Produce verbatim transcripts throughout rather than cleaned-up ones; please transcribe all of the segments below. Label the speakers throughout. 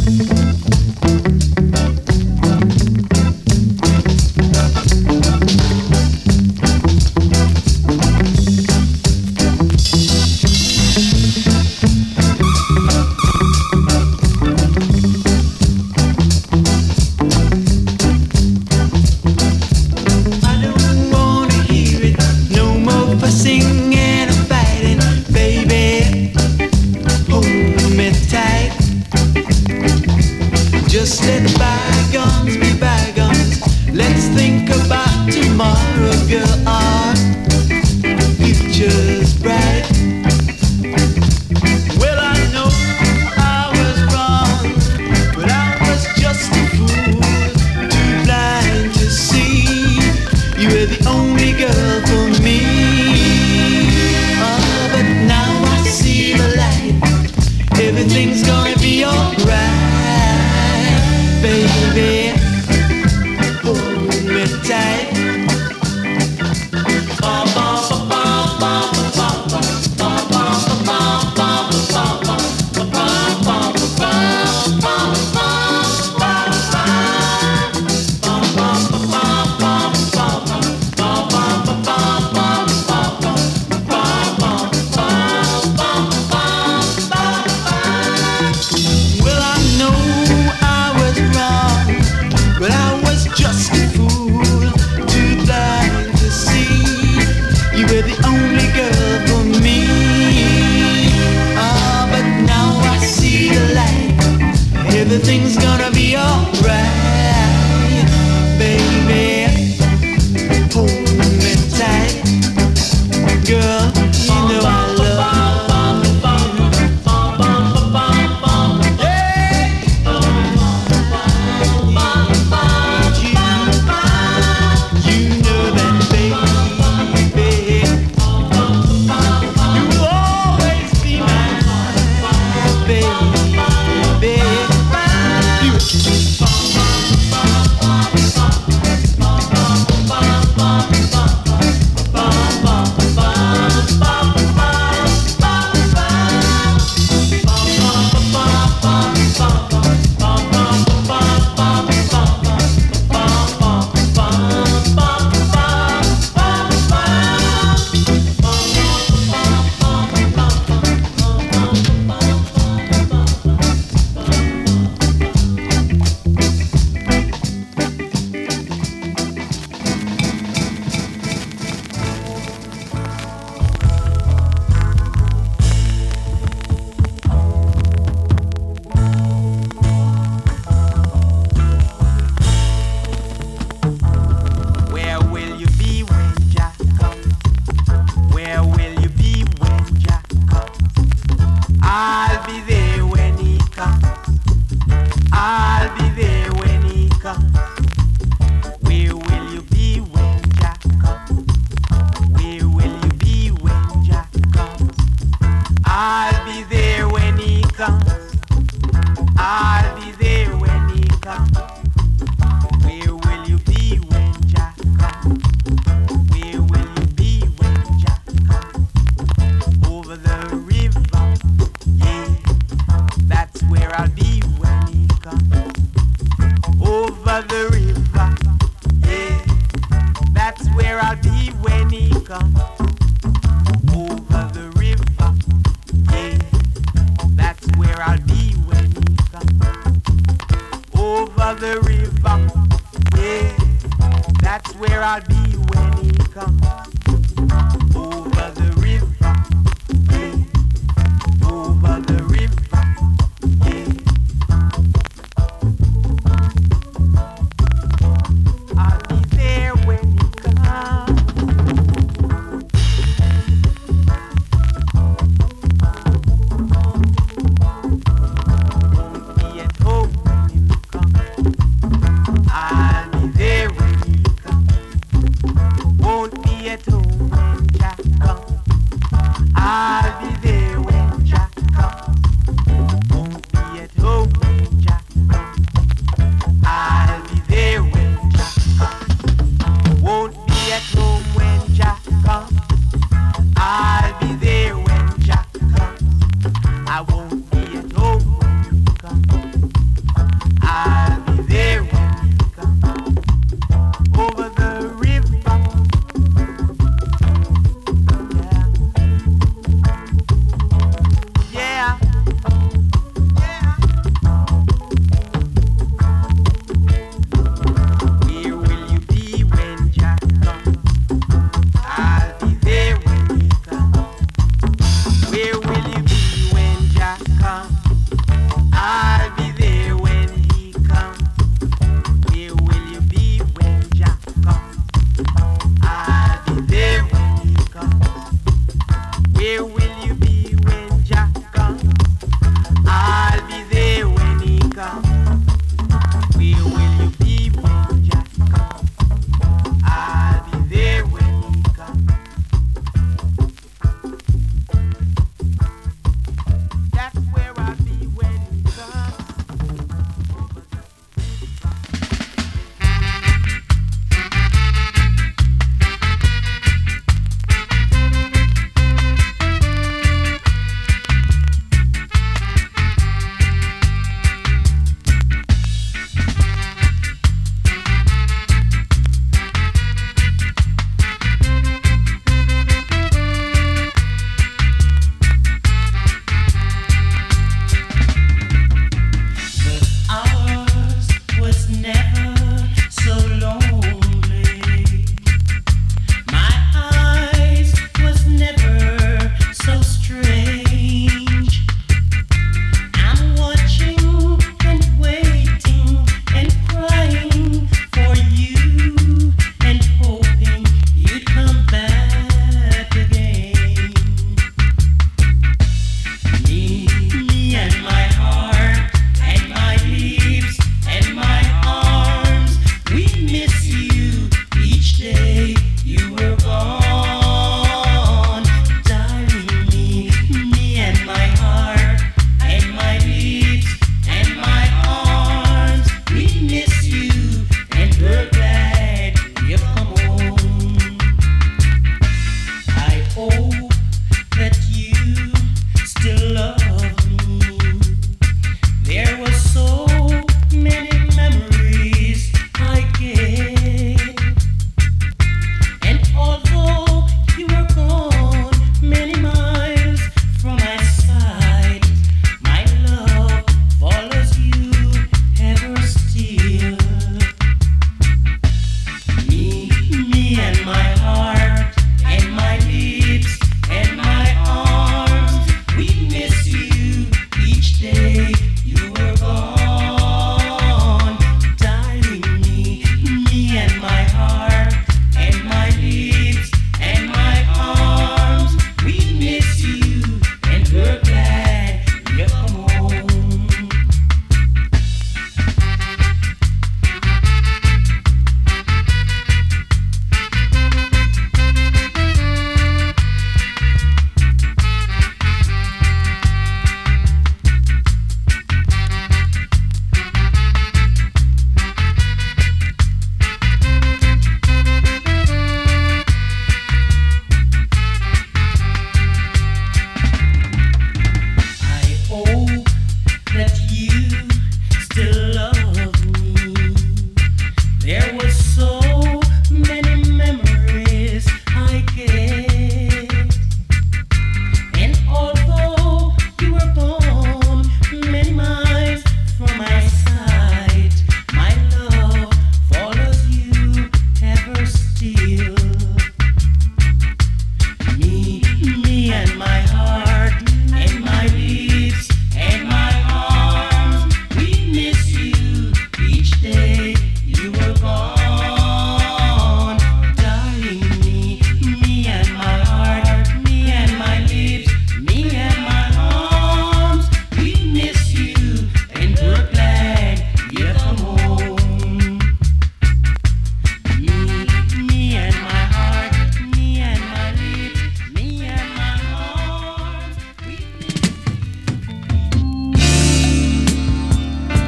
Speaker 1: Won't be at home when Jack comes.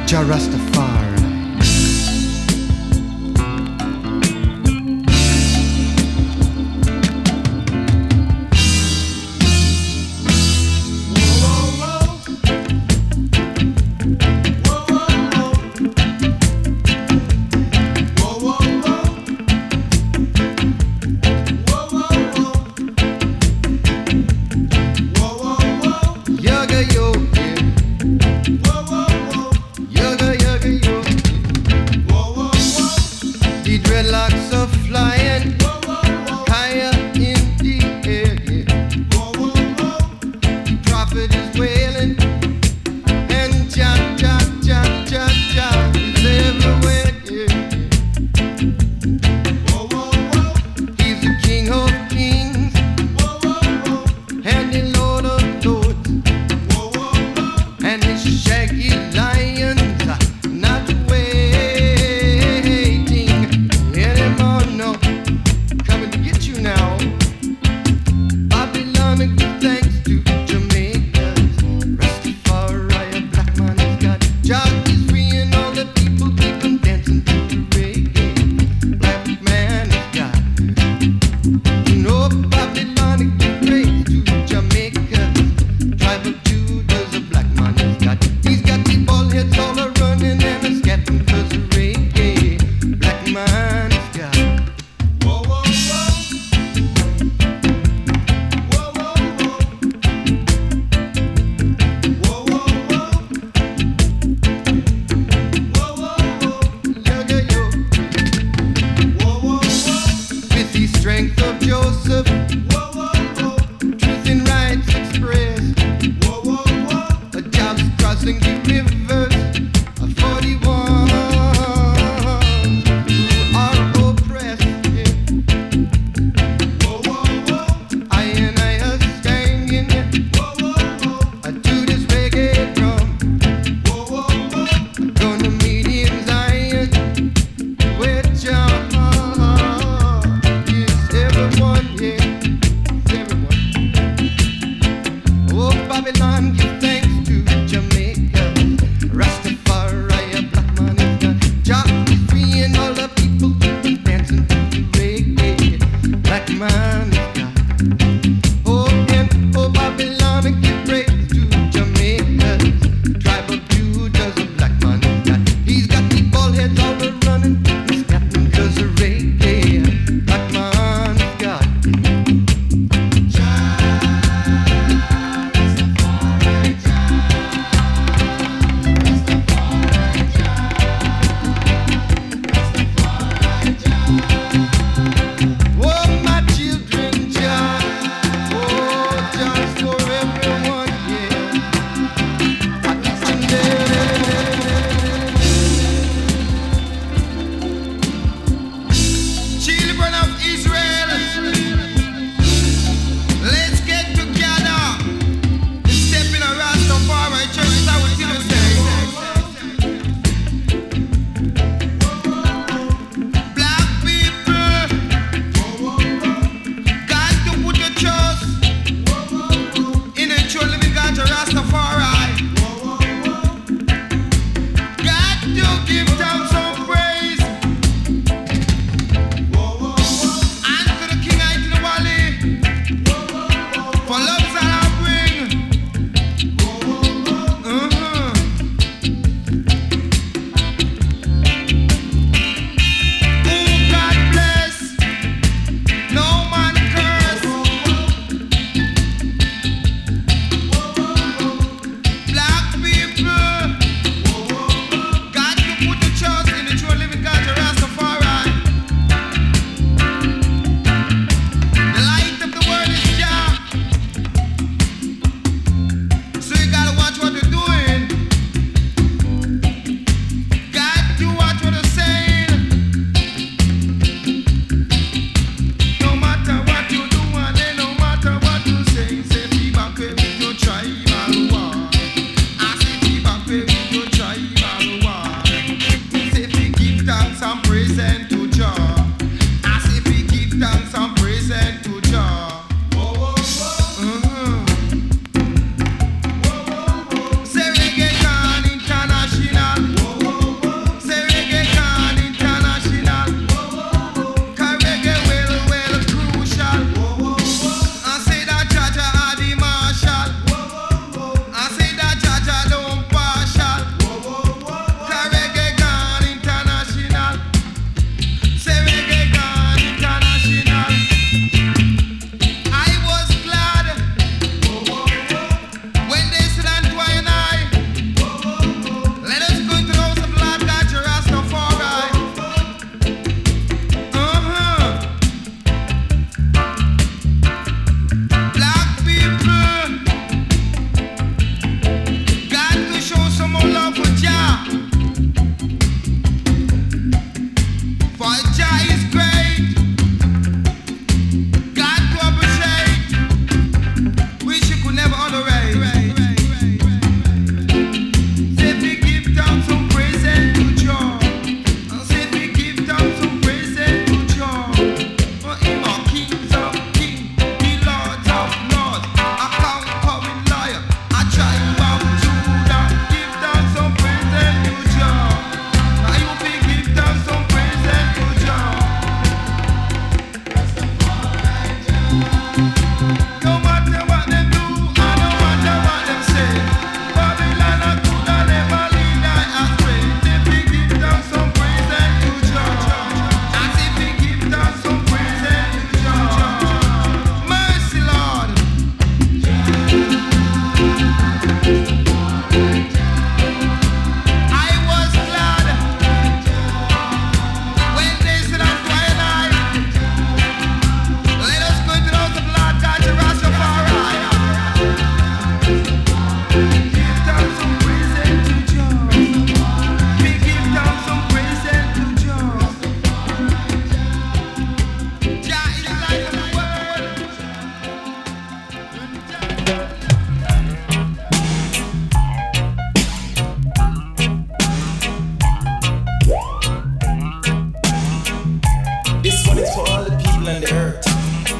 Speaker 1: Jah Rastafari. Yaga yoga, yaga yaga yoga.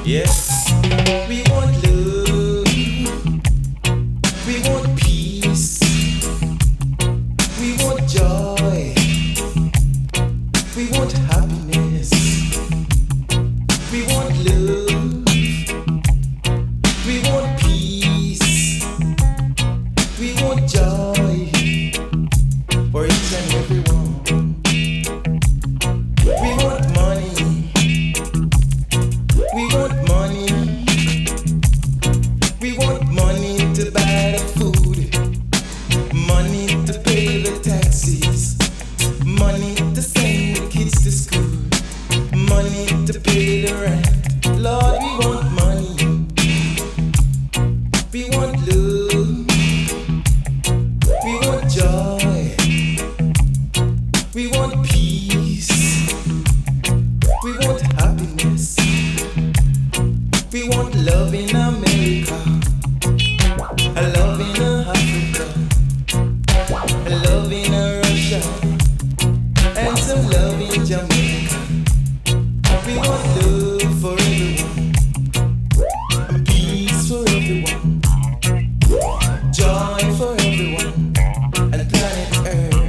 Speaker 1: Yeah. We want love. We want peace. We want joy. We want happiness. We want love. We want peace. We want joy for each and every one. We want money. We want money. We want money to buy the food, money to pay the taxes, money to send the kids to school, money to pay the rent. Lord, we want money. We want love. We want joy. We want peace. We want happiness. We want love in America, a love in Africa, a love in Russia, and some love in Jamaica. We want love for everyone, and peace for everyone, joy for everyone, and planet Earth.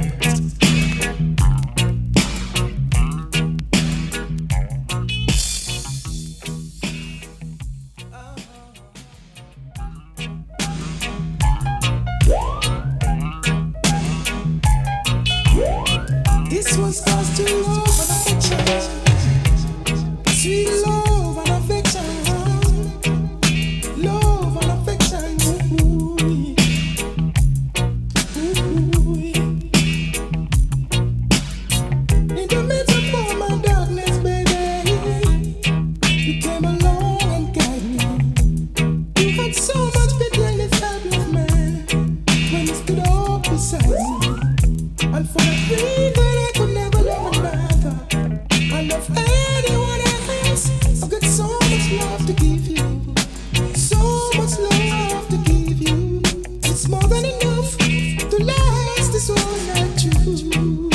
Speaker 1: This was cause to love and affection, sweet love and affection, love and affection. Ooh, ooh. In the midst of all my darkness, baby, you came along and guided me. You had so much pity and this helpless man when you stood up beside me. And for a reason I could never love another. I love anyone else. I've got so much love to give you, so much love to give you. It's more than enough to last this whole night through.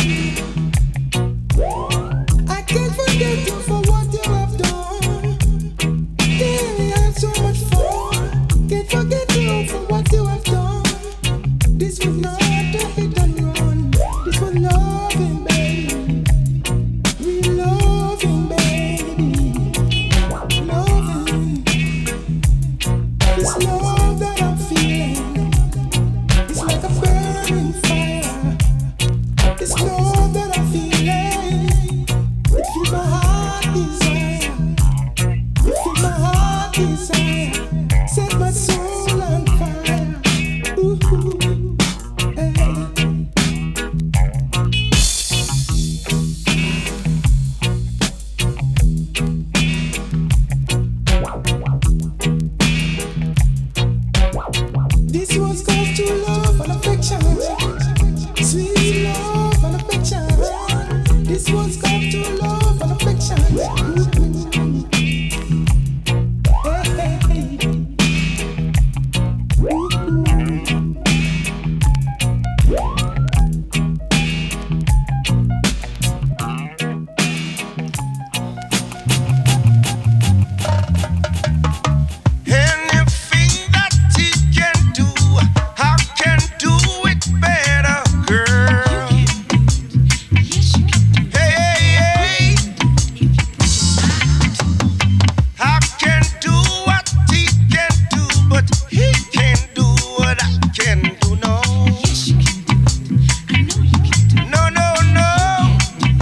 Speaker 1: I can't forget you for what you have done. Yeah, we had so much fun. Can't forget you for what you have done. This was not a hit and run. This was loving, baby. We loving, baby. Loving. This love that I'm feeling is like a burning fire. This love that I'm feeling, it fills my heart desire. It fills my heart desire. Set my soul on fire. Ooh, hey. This was cause to love and affection, sweet love and affection. This was cause to love and affection. Hey, hey, hey. Ooh.
Speaker 2: Anything that he can do, I can do it better, girl. Hey, hey, I can do what he can do, but he can't do what I can do, no. No, no, no.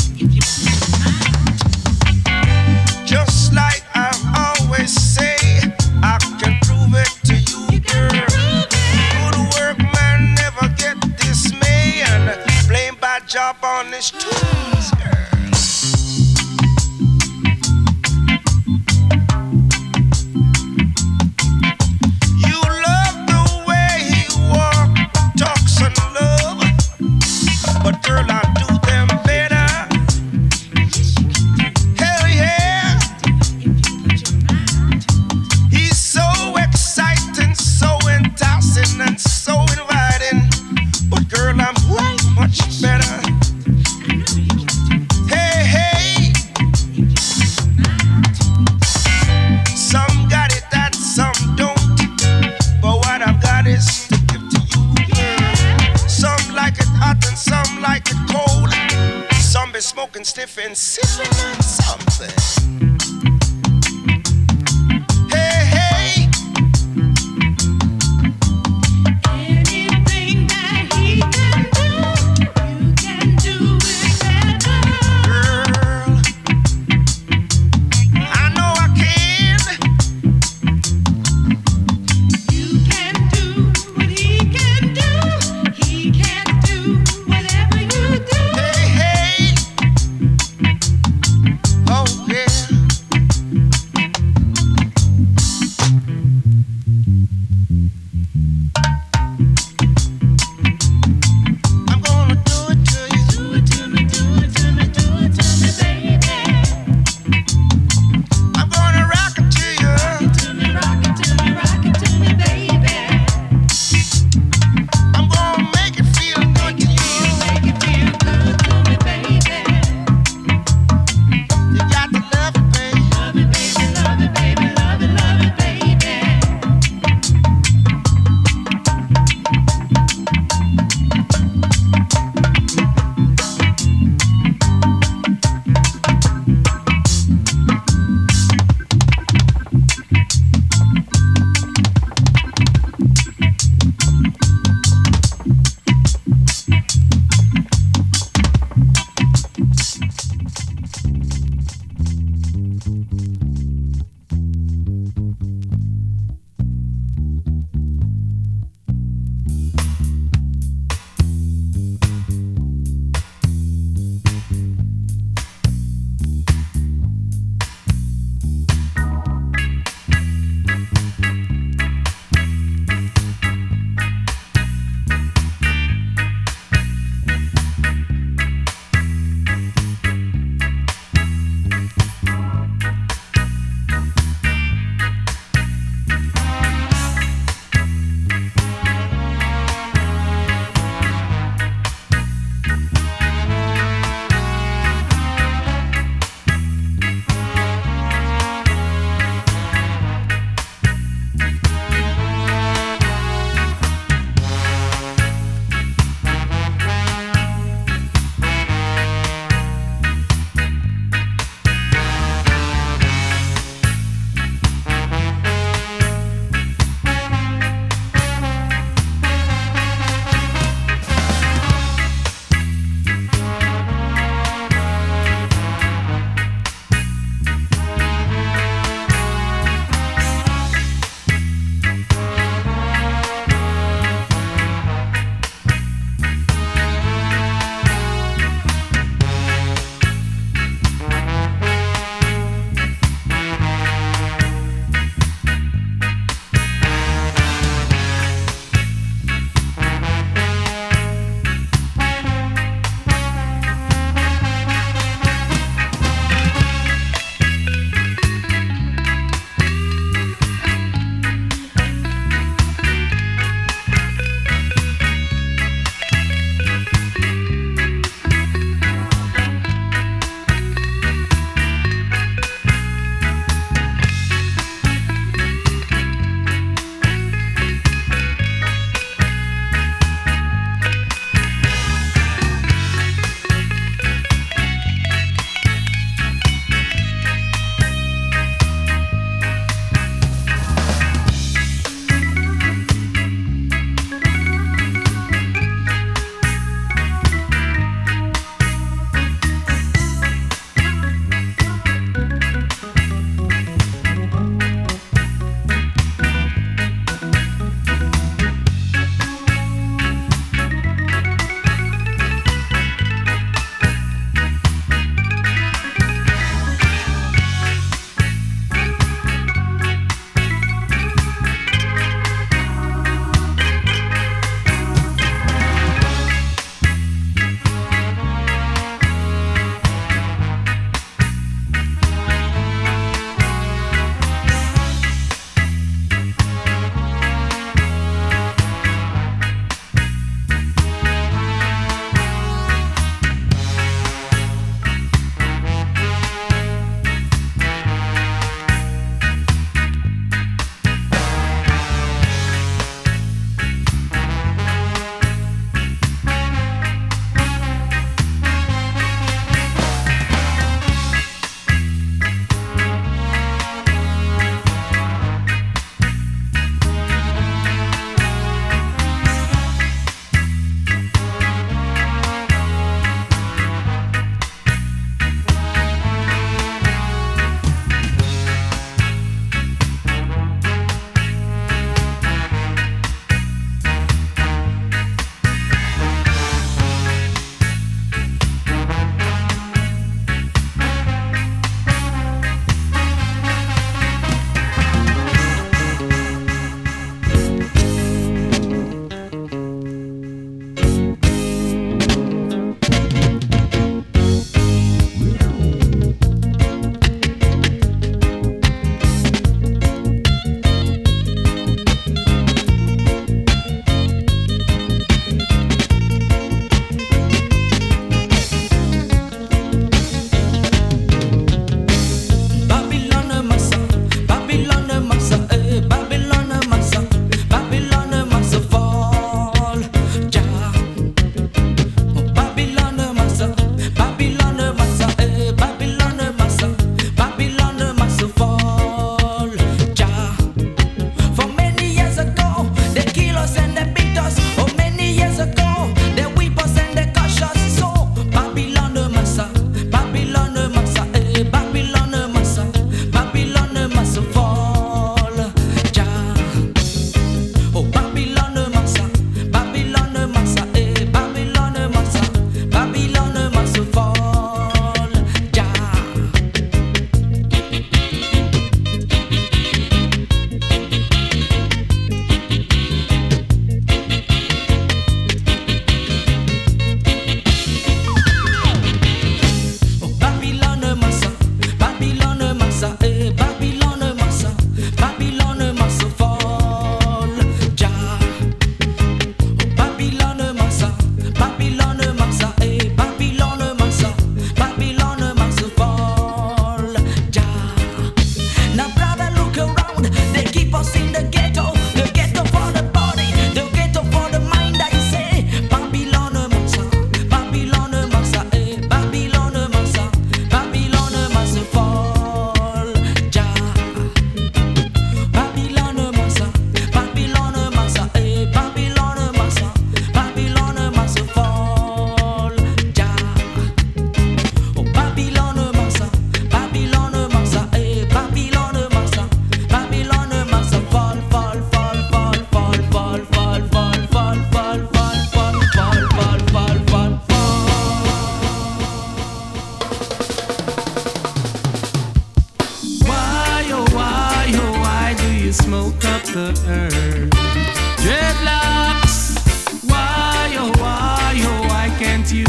Speaker 2: Just like I always say, I can prove it to you, girl. Good work, man, never get dismay, and blame bad job on this tunes, girl. You love the way he walk, talks and love, but girl, I do them better. Hell yeah. He's so exciting, so enticing, and so inviting. But girl, I'm way much better. Hey, hey. So smoking, sniffing, sipping on something. Hey, hey.
Speaker 1: Anything that he can do, you can do it better.
Speaker 2: Girl, I know I can.
Speaker 1: You can do what he can do. He can do whatever you do.
Speaker 2: Hey, hey. Oh, yeah.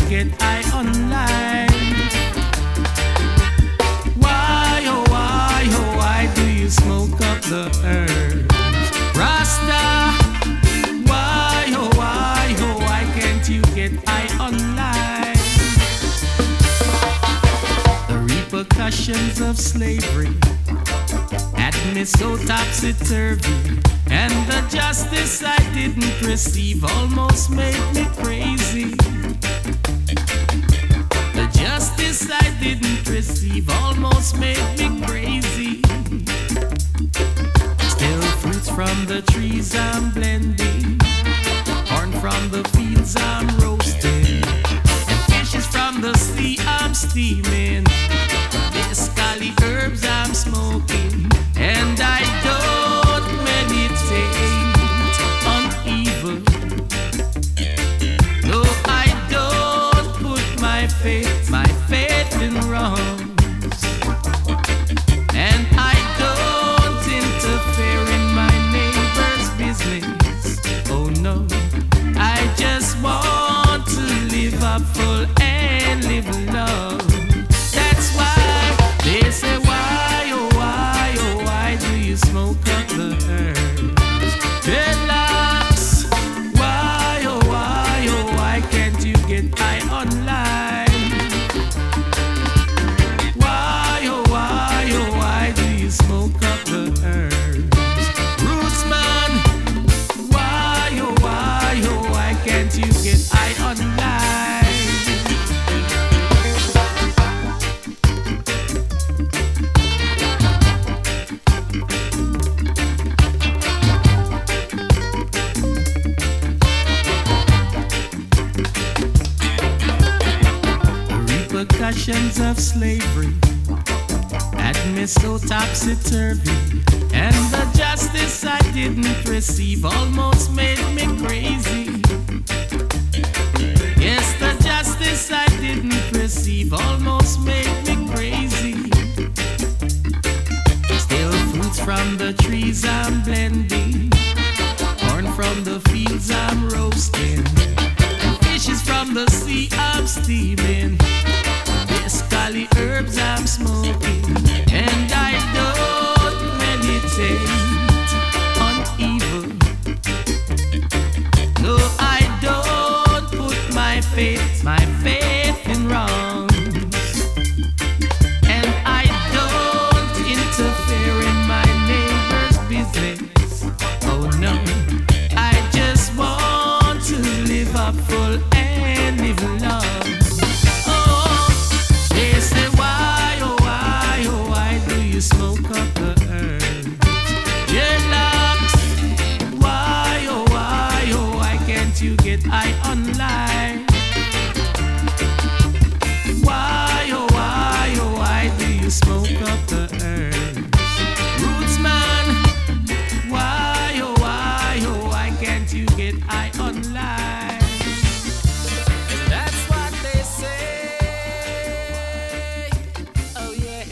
Speaker 1: get high online? Why, oh why, oh why do you smoke up the earth? Rasta, why, oh why, oh why can't you get high online? The repercussions of slavery had me so topsy-turvy, and the justice I didn't receive almost made me crazy. The justice I didn't receive almost made me crazy. Still fruits from the trees I'm blending, corn from the fields I'm roasting, and fishes from the sea I'm steaming. Mescali herbs I'm smoking, and I don't meditate on evil. No, I don't put my faith, my faith in wrongs, and I don't interfere in my neighbor's business. Oh no, I just want to live up full and live love. That's why they say, why, oh why, oh why do you smoke up the earth? Dreadlocks, why, oh why, oh why can't you get high online? Why, oh why, oh why do you smoke up the earth? Roots man, why, oh why, oh why can't you get high online? Repercussions of slavery had me so topsy-turvy, and the justice I didn't receive almost made me crazy. Yes, the justice I didn't receive almost made me crazy. Still fruits from the trees I'm blending, corn from the fields I'm roasting, and fishes from the sea I'm steaming. Mescali herbs I'm smoking, and I don't meditate on evil. No, I don't put my faith, my faith in wrongs, and I don't interfere in my neighbor's business. Oh no, I just want to live up full and live love. Smoke up the earth. Dreadlocks, why, oh why, oh why can't you get high online? Why, oh why, oh why do you smoke up the earth? Roots man, why, oh why, oh why can't you get high online? That's what they say. Oh yeah.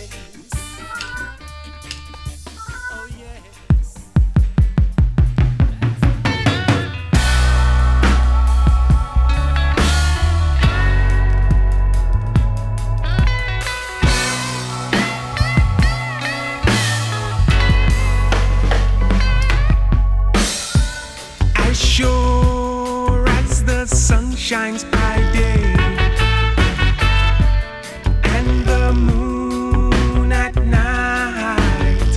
Speaker 2: Shines by day and the moon at night.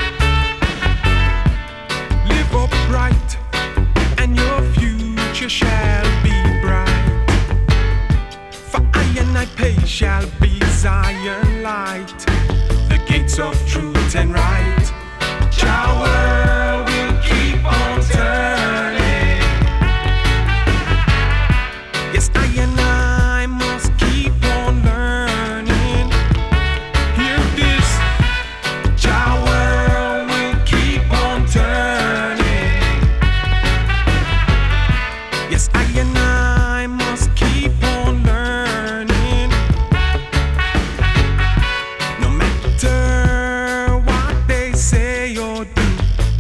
Speaker 2: Live upright and your future shall be bright. For I and I pay shall be Zion light, the gates of truth and right. Our world will keep on turning. Yes, I and I must keep on learning. Hear this, our world will keep on turning. Yes, I and I must keep on learning. No matter what they say or do,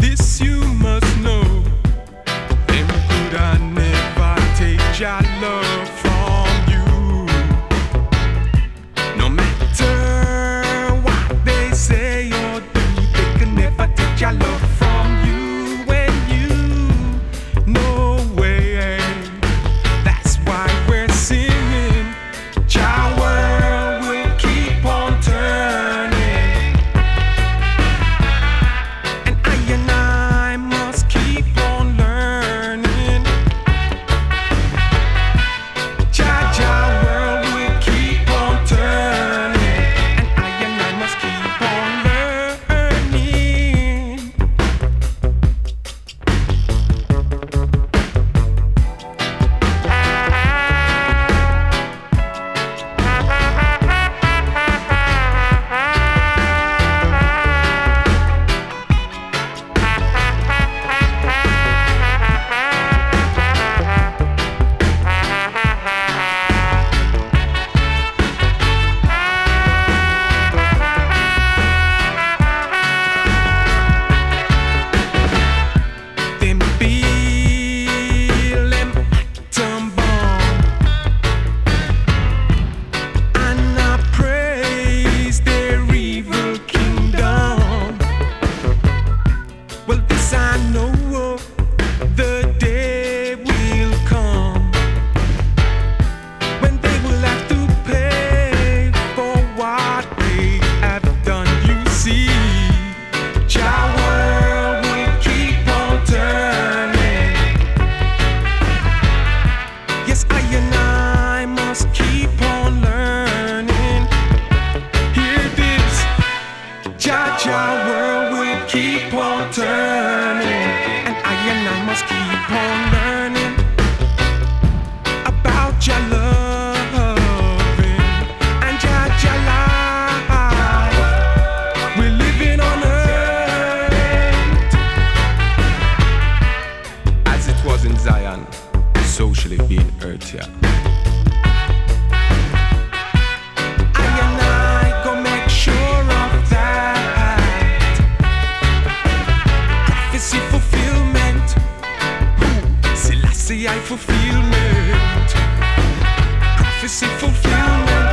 Speaker 1: keep on turning, and I and I must keep on learning about your loving and your, your life. We're living on earth as it was in Zion, socially being earth here. Fulfillment, Selassie I fulfillment, prophecy fulfillment.